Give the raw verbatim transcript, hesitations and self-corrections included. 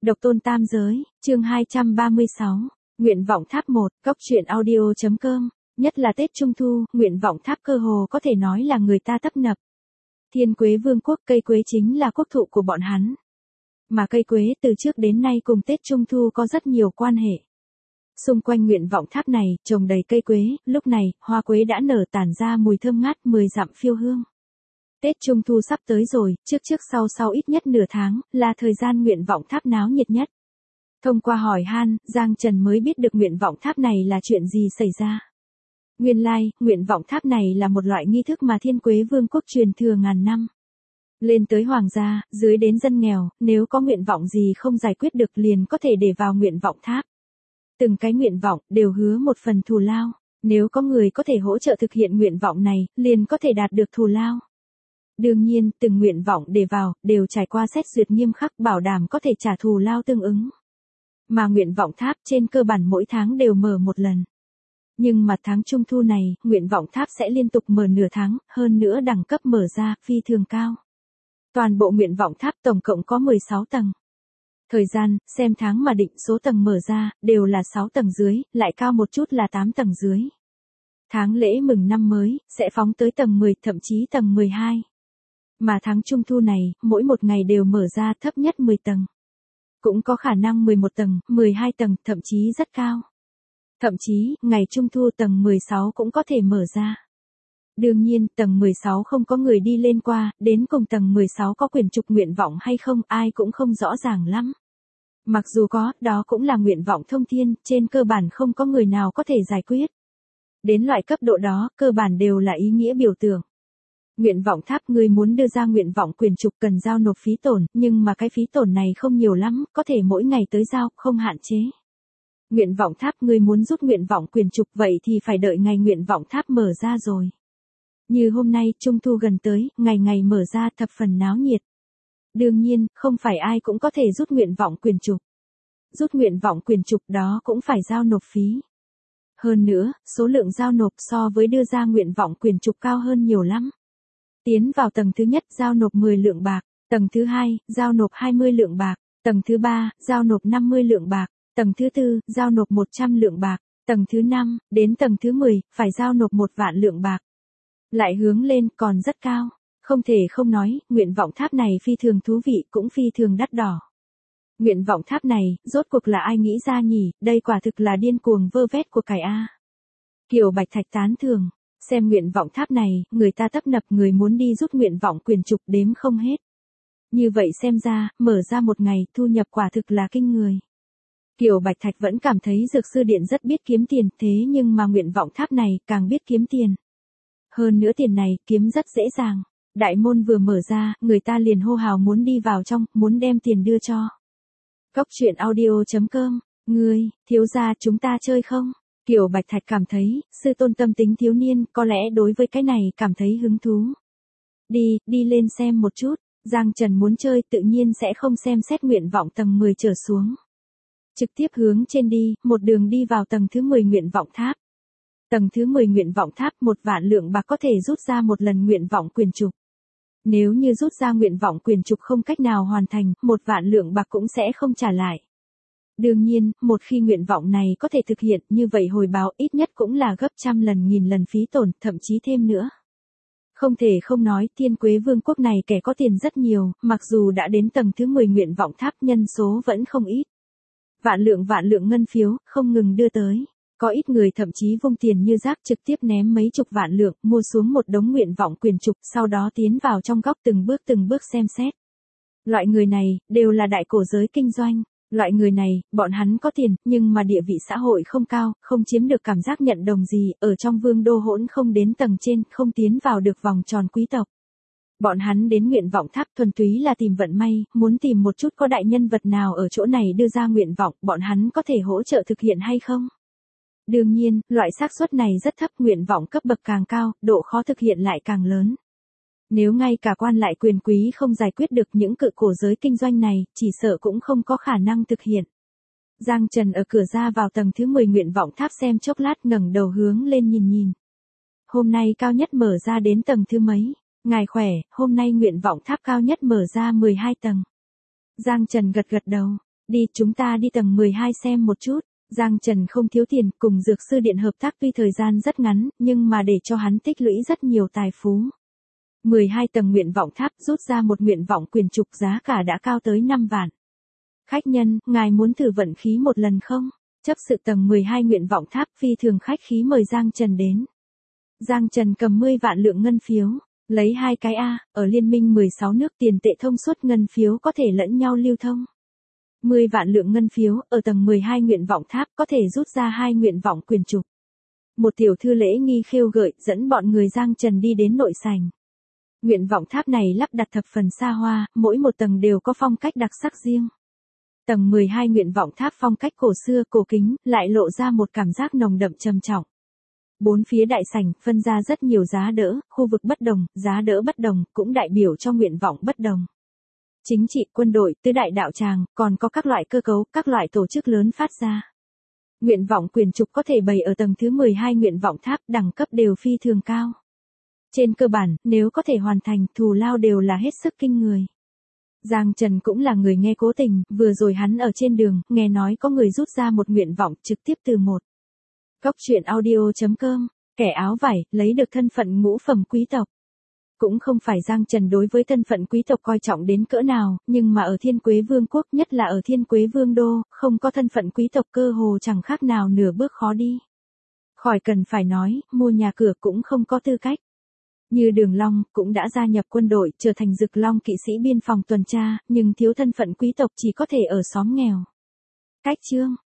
Độc tôn tam giới, chương hai trăm ba mươi sáu, nguyện vọng tháp một, góc truyện audio chấm com, nhất là Tết Trung Thu, nguyện vọng tháp cơ hồ có thể nói là người ta tấp nập. Thiên Quế Vương quốc, cây quế chính là quốc thụ của bọn hắn. Mà cây quế từ trước đến nay cùng Tết Trung Thu có rất nhiều quan hệ. Xung quanh nguyện vọng tháp này, trồng đầy cây quế, lúc này, hoa quế đã nở tản ra mùi thơm ngát mười dặm phiêu hương. Tết Trung Thu sắp tới rồi, trước trước sau sau ít nhất nửa tháng, là thời gian nguyện vọng tháp náo nhiệt nhất. Thông qua hỏi han, Giang Trần mới biết được nguyện vọng tháp này là chuyện gì xảy ra. Nguyên lai, like, nguyện vọng tháp này là một loại nghi thức mà Thiên Quế Vương quốc truyền thừa ngàn năm. Lên tới hoàng gia, dưới đến dân nghèo, nếu có nguyện vọng gì không giải quyết được liền có thể để vào nguyện vọng tháp. Từng cái nguyện vọng đều hứa một phần thù lao, nếu có người có thể hỗ trợ thực hiện nguyện vọng này, liền có thể đạt được thù lao. Đương nhiên, từng nguyện vọng để vào, đều trải qua xét duyệt nghiêm khắc bảo đảm có thể trả thù lao tương ứng. Mà nguyện vọng tháp trên cơ bản mỗi tháng đều mở một lần. Nhưng mà tháng Trung Thu này, nguyện vọng tháp sẽ liên tục mở nửa tháng, hơn nữa đẳng cấp mở ra, phi thường cao. Toàn bộ nguyện vọng tháp tổng cộng có mười sáu tầng. Thời gian, xem tháng mà định số tầng mở ra, đều là sáu tầng dưới, lại cao một chút là tám tầng dưới. Tháng lễ mừng năm mới, sẽ phóng tới tầng mười, thậm chí tầng mười hai. Mà tháng Trung Thu này, mỗi một ngày đều mở ra thấp nhất mười tầng. Cũng có khả năng mười một tầng, mười hai tầng, thậm chí rất cao. Thậm chí, ngày Trung Thu tầng mười sáu cũng có thể mở ra. Đương nhiên, tầng mười sáu không có người đi lên qua, đến cùng tầng mười sáu có quyền trục nguyện vọng hay không, ai cũng không rõ ràng lắm. Mặc dù có, đó cũng là nguyện vọng thông thiên, trên cơ bản không có người nào có thể giải quyết. Đến loại cấp độ đó, cơ bản đều là ý nghĩa biểu tượng. Nguyện vọng tháp người muốn đưa ra nguyện vọng quyền trục cần giao nộp phí tổn, nhưng mà cái phí tổn này không nhiều lắm, có thể mỗi ngày tới giao, không hạn chế. Nguyện vọng tháp người muốn rút nguyện vọng quyền trục vậy thì phải đợi ngày nguyện vọng tháp mở ra rồi. Như hôm nay, Trung Thu gần tới, ngày ngày mở ra thập phần náo nhiệt. Đương nhiên, không phải ai cũng có thể rút nguyện vọng quyền trục. Rút nguyện vọng quyền trục đó cũng phải giao nộp phí. Hơn nữa, số lượng giao nộp so với đưa ra nguyện vọng quyền trục cao hơn nhiều lắm. Tiến vào tầng thứ nhất, giao nộp mười lượng bạc, tầng thứ hai, giao nộp hai mươi lượng bạc, tầng thứ ba, giao nộp năm mươi lượng bạc, tầng thứ tư, giao nộp một trăm lượng bạc, tầng thứ năm, đến tầng thứ mười, phải giao nộp một vạn lượng bạc. Lại hướng lên còn rất cao, không thể không nói, nguyện vọng tháp này phi thường thú vị cũng phi thường đắt đỏ. Nguyện vọng tháp này, rốt cuộc là ai nghĩ ra nhỉ, đây quả thực là điên cuồng vơ vét của cải A. Kiều Bạch Thạch tán thường, xem nguyện vọng tháp này, người ta tấp nập người muốn đi rút nguyện vọng quyền trục đếm không hết. Như vậy xem ra, mở ra một ngày, thu nhập quả thực là kinh người. Kiều Bạch Thạch vẫn cảm thấy dược sư điện rất biết kiếm tiền, thế nhưng mà nguyện vọng tháp này càng biết kiếm tiền. Hơn nữa tiền này kiếm rất dễ dàng. Đại môn vừa mở ra, người ta liền hô hào muốn đi vào trong, muốn đem tiền đưa cho. Góc truyện audio chấm com, ngươi, thiếu gia chúng ta chơi không? Kiều Bạch Thạch cảm thấy, sư tôn tâm tính thiếu niên, có lẽ đối với cái này cảm thấy hứng thú. Đi, đi lên xem một chút, Giang Trần muốn chơi tự nhiên sẽ không xem xét nguyện vọng tầng mười trở xuống. Trực tiếp hướng trên đi, một đường đi vào tầng thứ mười nguyện vọng tháp. Tầng thứ mười nguyện vọng tháp một vạn lượng bạc có thể rút ra một lần nguyện vọng quyền trục. Nếu như rút ra nguyện vọng quyền trục không cách nào hoàn thành, một vạn lượng bạc cũng sẽ không trả lại. Đương nhiên, một khi nguyện vọng này có thể thực hiện như vậy hồi báo ít nhất cũng là gấp trăm lần nghìn lần phí tổn, thậm chí thêm nữa. Không thể không nói Thiên Quế Vương quốc này kẻ có tiền rất nhiều, mặc dù đã đến tầng thứ mười nguyện vọng tháp nhân số vẫn không ít. Vạn lượng vạn lượng ngân phiếu, không ngừng đưa tới. Có ít người thậm chí vung tiền như rác trực tiếp ném mấy chục vạn lượng, mua xuống một đống nguyện vọng quyền trục, sau đó tiến vào trong góc từng bước từng bước xem xét. Loại người này, đều là đại cổ giới kinh doanh. Loại người này, bọn hắn có tiền, nhưng mà địa vị xã hội không cao, không chiếm được cảm giác nhận đồng gì, ở trong vương đô hỗn không đến tầng trên, không tiến vào được vòng tròn quý tộc. Bọn hắn đến nguyện vọng tháp thuần túy là tìm vận may, muốn tìm một chút có đại nhân vật nào ở chỗ này đưa ra nguyện vọng, bọn hắn có thể hỗ trợ thực hiện hay không? Đương nhiên, loại xác suất này rất thấp, nguyện vọng cấp bậc càng cao, độ khó thực hiện lại càng lớn. Nếu ngay cả quan lại quyền quý không giải quyết được những cự cổ giới kinh doanh này, chỉ sợ cũng không có khả năng thực hiện. Giang Trần ở cửa ra vào tầng thứ mười nguyện vọng tháp xem chốc lát ngẩng đầu hướng lên nhìn nhìn. Hôm nay cao nhất mở ra đến tầng thứ mấy? Ngài khỏe, hôm nay nguyện vọng tháp cao nhất mở ra mười hai tầng. Giang Trần gật gật đầu. Đi, chúng ta đi tầng mười hai xem một chút. Giang Trần không thiếu tiền, cùng dược sư điện hợp tác tuy thời gian rất ngắn, nhưng mà để cho hắn tích lũy rất nhiều tài phú. mười hai tầng nguyện vọng tháp rút ra một nguyện vọng quyền trục giá cả đã cao tới năm vạn. Khách nhân, ngài muốn thử vận khí một lần không? Chấp sự tầng mười hai nguyện vọng tháp phi thường khách khí mời Giang Trần đến. Giang Trần cầm mười vạn lượng ngân phiếu, lấy hai cái A, ở liên minh mười sáu nước tiền tệ thông suốt ngân phiếu có thể lẫn nhau lưu thông. mười vạn lượng ngân phiếu, ở tầng mười hai nguyện vọng tháp có thể rút ra hai nguyện vọng quyền trục. Một tiểu thư lễ nghi khêu gợi dẫn bọn người Giang Trần đi đến nội sảnh. Nguyện vọng tháp này lắp đặt thập phần xa hoa, mỗi một tầng đều có phong cách đặc sắc riêng. Tầng mười hai nguyện vọng tháp phong cách cổ xưa cổ kính, lại lộ ra một cảm giác nồng đậm trầm trọng. Bốn phía đại sảnh phân ra rất nhiều giá đỡ, khu vực bất đồng, giá đỡ bất đồng, cũng đại biểu cho nguyện vọng bất đồng. Chính trị, quân đội, tứ đại đạo tràng, còn có các loại cơ cấu, các loại tổ chức lớn phát ra. Nguyện vọng quyền trục có thể bày ở tầng thứ mười hai nguyện vọng tháp, đẳng cấp đều phi thường cao. Trên cơ bản, nếu có thể hoàn thành, thù lao đều là hết sức kinh người. Giang Trần cũng là người nghe cố tình, vừa rồi hắn ở trên đường, nghe nói có người rút ra một nguyện vọng trực tiếp từ một. Cốc truyện audio chấm com, kẻ áo vải, lấy được thân phận ngũ phẩm quý tộc. Cũng không phải Giang Trần đối với thân phận quý tộc coi trọng đến cỡ nào, nhưng mà ở Thiên Quế Vương quốc, nhất là ở Thiên Quế Vương đô, không có thân phận quý tộc cơ hồ chẳng khác nào nửa bước khó đi. Khỏi cần phải nói, mua nhà cửa cũng không có tư cách. Như Đường Long, cũng đã gia nhập quân đội, trở thành Dực Long kỵ sĩ biên phòng tuần tra, nhưng thiếu thân phận quý tộc chỉ có thể ở xóm nghèo. Cách chương